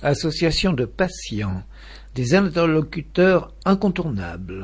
Association de patients, des interlocuteurs incontournables.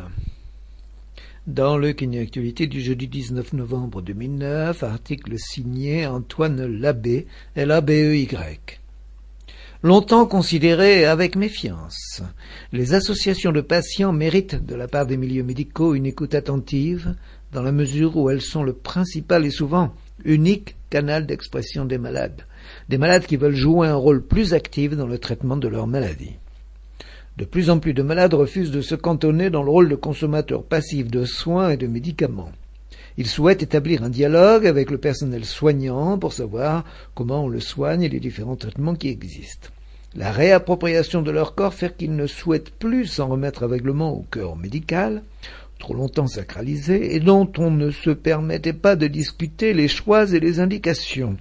Dans le Kiné-Actualité du jeudi 19 novembre 2009, article signé Antoine Labé, L-A-B-E-Y. Longtemps considéré avec méfiance, les associations de patients méritent de la part des milieux médicaux une écoute attentive, dans la mesure où elles sont le principal et souvent unique canal d'expression des malades qui veulent jouer un rôle plus actif dans le traitement de leur maladie. De plus en plus de malades refusent de se cantonner dans le rôle de consommateurs passifs de soins et de médicaments. Ils souhaitent établir un dialogue avec le personnel soignant pour savoir comment on le soigne et les différents traitements qui existent. La réappropriation de leur corps fait qu'ils ne souhaitent plus s'en remettre aveuglément au corps médical, trop longtemps sacralisé, et dont on ne se permettait pas de discuter les choix et les indications.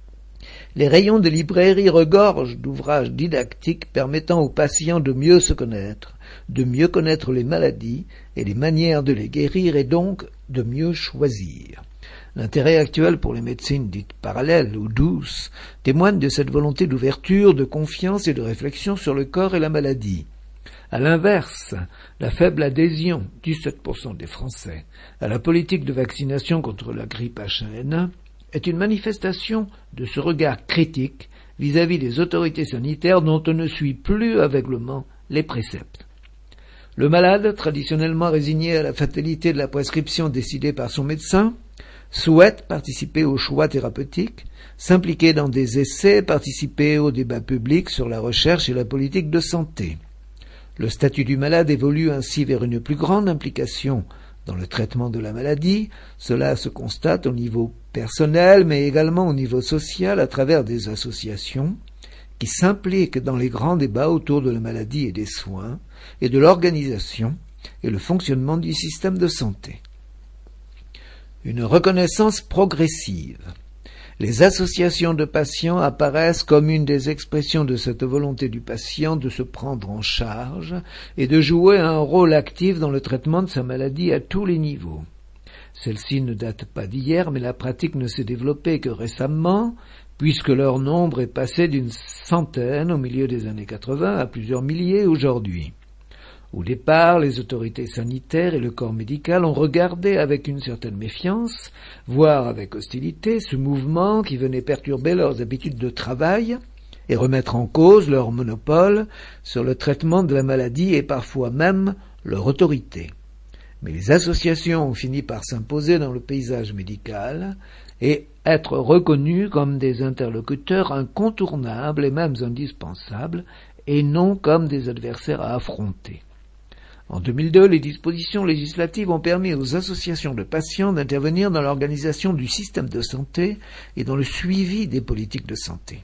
Les rayons des librairies regorgent d'ouvrages didactiques permettant aux patients de mieux se connaître, de mieux connaître les maladies et les manières de les guérir et donc de mieux choisir. L'intérêt actuel pour les médecines dites parallèles ou douces témoigne de cette volonté d'ouverture, de confiance et de réflexion sur le corps et la maladie. À l'inverse, la faible adhésion, 17% des Français, à la politique de vaccination contre la grippe H1N1 est une manifestation de ce regard critique vis-à-vis des autorités sanitaires dont on ne suit plus aveuglément les préceptes. Le malade, traditionnellement résigné à la fatalité de la prescription décidée par son médecin, souhaite participer aux choix thérapeutiques, s'impliquer dans des essais, participer au débat public sur la recherche et la politique de santé. Le statut du malade évolue ainsi vers une plus grande implication dans le traitement de la maladie. Cela se constate au niveau personnel, mais également au niveau social à travers des associations qui s'impliquent dans les grands débats autour de la maladie et des soins, et de l'organisation et le fonctionnement du système de santé. Une reconnaissance progressive. Les associations de patients apparaissent comme une des expressions de cette volonté du patient de se prendre en charge et de jouer un rôle actif dans le traitement de sa maladie à tous les niveaux. Celle-ci ne date pas d'hier, mais la pratique ne s'est développée que récemment, puisque leur nombre est passé d'une centaine au milieu des années 80 à plusieurs milliers aujourd'hui. Au départ, les autorités sanitaires et le corps médical ont regardé avec une certaine méfiance, voire avec hostilité, ce mouvement qui venait perturber leurs habitudes de travail et remettre en cause leur monopole sur le traitement de la maladie et parfois même leur autorité. Mais les associations ont fini par s'imposer dans le paysage médical et être reconnues comme des interlocuteurs incontournables et même indispensables, et non comme des adversaires à affronter. En 2002, les dispositions législatives ont permis aux associations de patients d'intervenir dans l'organisation du système de santé et dans le suivi des politiques de santé.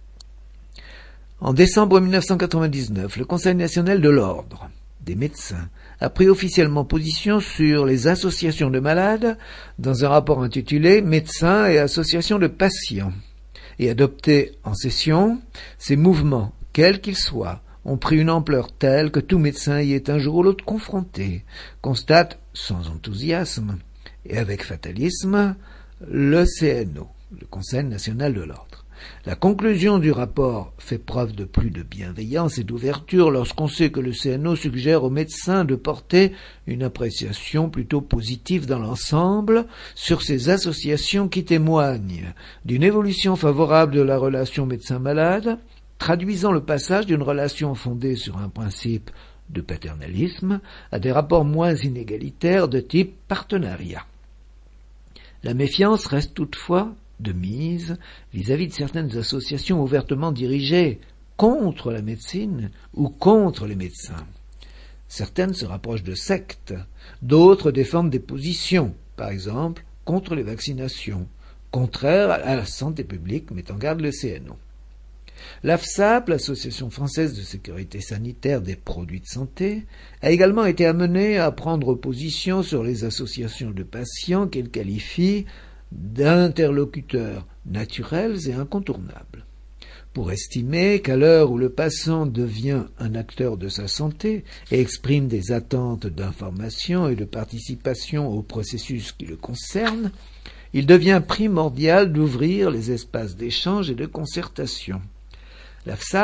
En décembre 1999, le Conseil national de l'ordre des médecins a pris officiellement position sur les associations de malades dans un rapport intitulé « Médecins et associations de patients » et adopté en session ces mouvements, quels qu'ils soient, ont pris une ampleur telle que tout médecin y est un jour ou l'autre confronté, constate sans enthousiasme et avec fatalisme le CNO, le Conseil national de l'ordre. La conclusion du rapport fait preuve de plus de bienveillance et d'ouverture lorsqu'on sait que le CNO suggère aux médecins de porter une appréciation plutôt positive dans l'ensemble sur ces associations qui témoignent d'une évolution favorable de la relation médecin-malade, traduisant le passage d'une relation fondée sur un principe de paternalisme à des rapports moins inégalitaires de type partenariat. La méfiance reste toutefois de mise vis-à-vis de certaines associations ouvertement dirigées contre la médecine ou contre les médecins. Certaines se rapprochent de sectes, d'autres défendent des positions, par exemple contre les vaccinations, contraires à la santé publique, met en garde le CNO. L'AFSAP, l'Association française de sécurité sanitaire des produits de santé, a également été amenée à prendre position sur les associations de patients qu'elle qualifie d'interlocuteurs naturels et incontournables. Pour estimer qu'à l'heure où le patient devient un acteur de sa santé et exprime des attentes d'information et de participation au processus qui le concerne, il devient primordial d'ouvrir les espaces d'échange et de concertation. L'AFSAP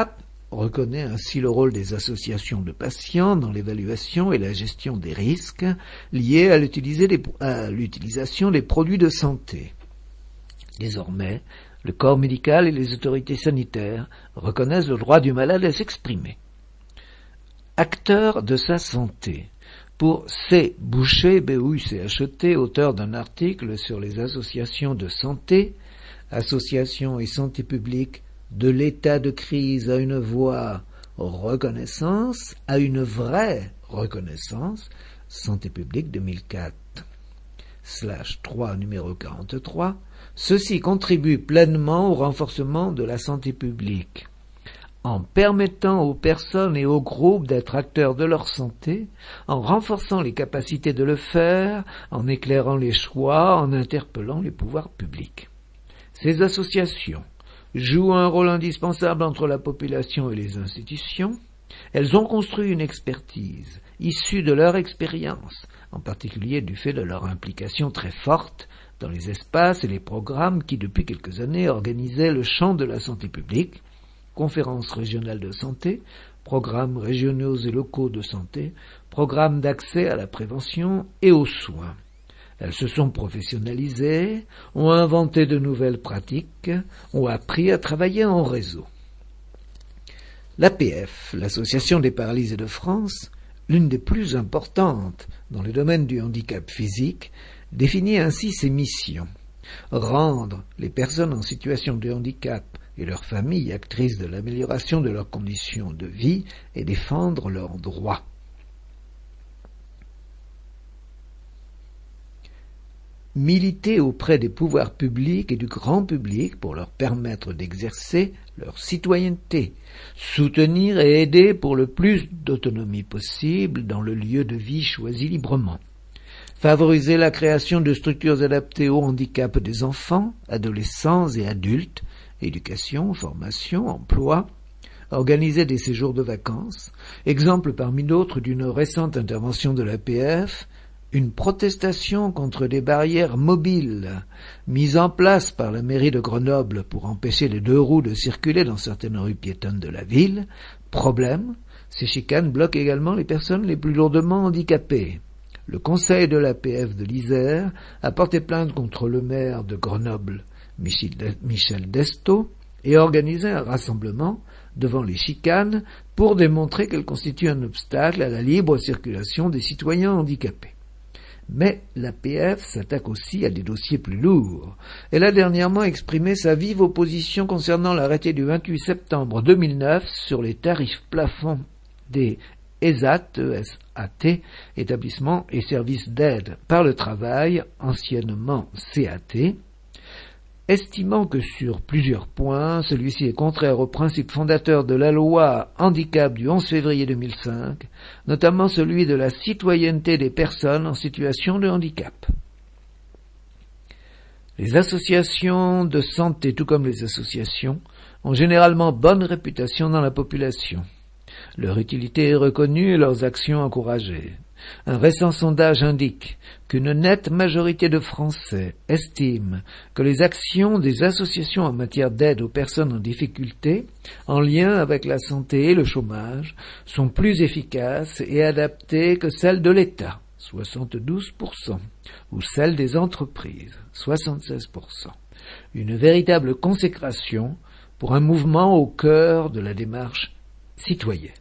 reconnaît ainsi le rôle des associations de patients dans l'évaluation et la gestion des risques liés à l'utilisation des produits de santé. Désormais, le corps médical et les autorités sanitaires reconnaissent le droit du malade à s'exprimer. Acteur de sa santé. Pour C. Boucher, B-O-U-C-H-E-T, auteur d'un article sur les associations de santé, associations et santé publique, de l'état de crise à une voie reconnaissance, à une vraie reconnaissance, Santé publique 2004/3 numéro 43, ceci contribue pleinement au renforcement de la santé publique, en permettant aux personnes et aux groupes d'être acteurs de leur santé, en renforçant les capacités de le faire, en éclairant les choix, en interpellant les pouvoirs publics. Ces associations jouent un rôle indispensable entre la population et les institutions. Elles ont construit une expertise issue de leur expérience, en particulier du fait de leur implication très forte dans les espaces et les programmes qui, depuis quelques années, organisaient le champ de la santé publique, conférences régionales de santé, programmes régionaux et locaux de santé, programmes d'accès à la prévention et aux soins. Elles se sont professionnalisées, ont inventé de nouvelles pratiques, ont appris à travailler en réseau. L'APF, l'Association des paralysés de France, l'une des plus importantes dans le domaine du handicap physique, définit ainsi ses missions. Rendre les personnes en situation de handicap et leurs familles actrices de l'amélioration de leurs conditions de vie et défendre leurs droits. Militer auprès des pouvoirs publics et du grand public pour leur permettre d'exercer leur citoyenneté, soutenir et aider pour le plus d'autonomie possible dans le lieu de vie choisi librement, favoriser la création de structures adaptées au handicap des enfants, adolescents et adultes, éducation, formation, emploi, organiser des séjours de vacances, exemple parmi d'autres d'une récente intervention de l'APF, une protestation contre des barrières mobiles mises en place par la mairie de Grenoble pour empêcher les deux roues de circuler dans certaines rues piétonnes de la ville. Problème, ces chicanes bloquent également les personnes les plus lourdement handicapées. Le conseil de l'APF de l'Isère a porté plainte contre le maire de Grenoble, Michel Desto, et organisé un rassemblement devant les chicanes pour démontrer qu'elles constituent un obstacle à la libre circulation des citoyens handicapés. Mais l'APF s'attaque aussi à des dossiers plus lourds. Elle a dernièrement exprimé sa vive opposition concernant l'arrêté du 28 septembre 2009 sur les tarifs plafonds des ESAT, ESAT, établissements et services d'aide par le travail, anciennement CAT, estimant que sur plusieurs points, celui-ci est contraire aux principes fondateurs de la loi handicap du 11 février 2005, notamment celui de la citoyenneté des personnes en situation de handicap. Les associations de santé, tout comme les associations, ont généralement bonne réputation dans la population. Leur utilité est reconnue et leurs actions encouragées. Un récent sondage indique qu'une nette majorité de Français estiment que les actions des associations en matière d'aide aux personnes en difficulté, en lien avec la santé et le chômage, sont plus efficaces et adaptées que celles de l'État, 72%, ou celles des entreprises, 76%. Une véritable consécration pour un mouvement au cœur de la démarche citoyenne.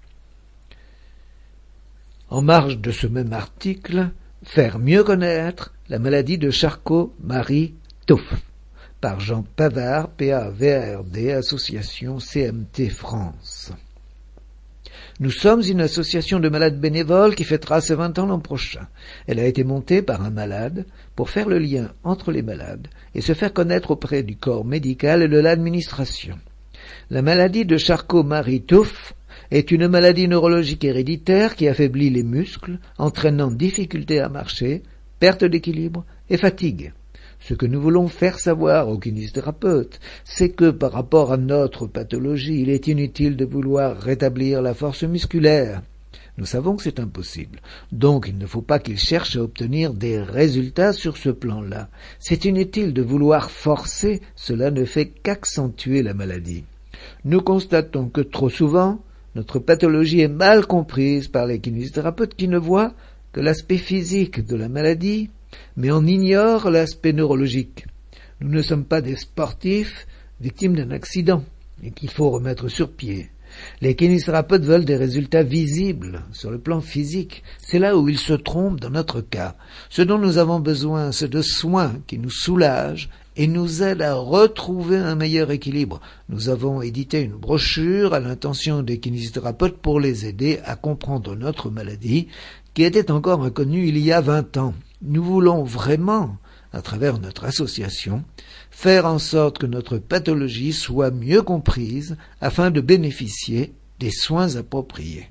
En marge de ce même article, faire mieux connaître la maladie de Charcot-Marie-Tooth, par Jean Pavard, PAVARD, association CMT France. Nous sommes une association de malades bénévoles qui fêtera ses 20 ans l'an prochain. Elle a été montée par un malade pour faire le lien entre les malades et se faire connaître auprès du corps médical et de l'administration. La maladie de Charcot-Marie-Tooth est une maladie neurologique héréditaire qui affaiblit les muscles, entraînant difficulté à marcher, perte d'équilibre et fatigue. Ce que nous voulons faire savoir aux kinésithérapeutes, c'est que par rapport à notre pathologie, il est inutile de vouloir rétablir la force musculaire. Nous savons que c'est impossible, donc il ne faut pas qu'ils cherchent à obtenir des résultats sur ce plan-là. C'est inutile de vouloir forcer, cela ne fait qu'accentuer la maladie. Nous constatons que trop souvent, notre pathologie est mal comprise par les kinésithérapeutes qui ne voient que l'aspect physique de la maladie, mais en ignorent l'aspect neurologique. Nous ne sommes pas des sportifs victimes d'un accident et qu'il faut remettre sur pied. Les kinésithérapeutes veulent des résultats visibles sur le plan physique. C'est là où ils se trompent dans notre cas. Ce dont nous avons besoin, c'est de soins qui nous soulagent et nous aident à retrouver un meilleur équilibre. Nous avons édité une brochure à l'intention des kinésithérapeutes pour les aider à comprendre notre maladie qui était encore inconnue il y a 20 ans. Nous voulons vraiment, à travers notre association, faire en sorte que notre pathologie soit mieux comprise afin de bénéficier des soins appropriés.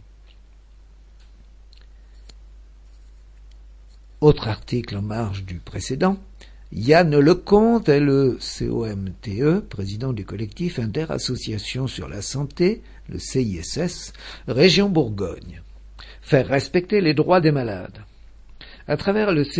Autre article en marge du précédent, Yann Lecomte est le COMTE, président du collectif Interassociation sur la santé, le CISS, région Bourgogne. Faire respecter les droits des malades. À travers le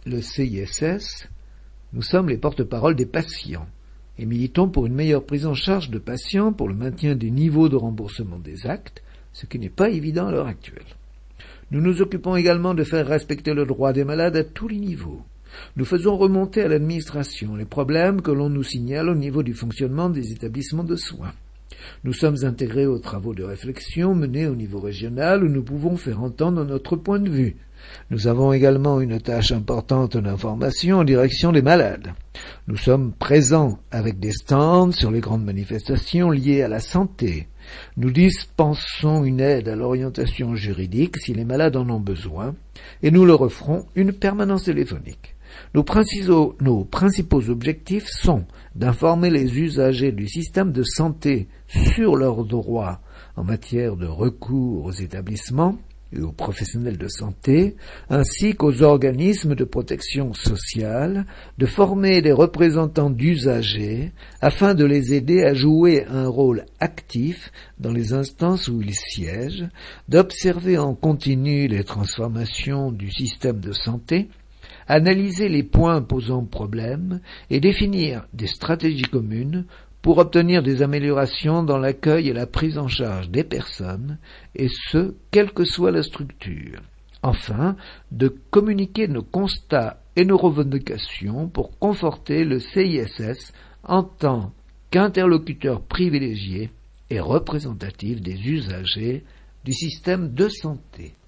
CISS, nous sommes les porte-parole des patients et militons pour une meilleure prise en charge de patients pour le maintien des niveaux de remboursement des actes, ce qui n'est pas évident à l'heure actuelle. Nous nous occupons également de faire respecter le droit des malades à tous les niveaux. Nous faisons remonter à l'administration les problèmes que l'on nous signale au niveau du fonctionnement des établissements de soins. Nous sommes intégrés aux travaux de réflexion menés au niveau régional où nous pouvons faire entendre notre point de vue. Nous avons également une tâche importante d'information en direction des malades. Nous sommes présents avec des stands sur les grandes manifestations liées à la santé. Nous dispensons une aide à l'orientation juridique si les malades en ont besoin et nous leur offrons une permanence téléphonique. Nos principaux objectifs sont d'informer les usagers du système de santé sur leurs droits en matière de recours aux établissements et aux professionnels de santé, ainsi qu'aux organismes de protection sociale, de former des représentants d'usagers afin de les aider à jouer un rôle actif dans les instances où ils siègent, d'observer en continu les transformations du système de santé, analyser les points posant problème et définir des stratégies communes pour obtenir des améliorations dans l'accueil et la prise en charge des personnes, et ce, quelle que soit la structure. Enfin, de communiquer nos constats et nos revendications pour conforter le CISS en tant qu'interlocuteur privilégié et représentatif des usagers du système de santé.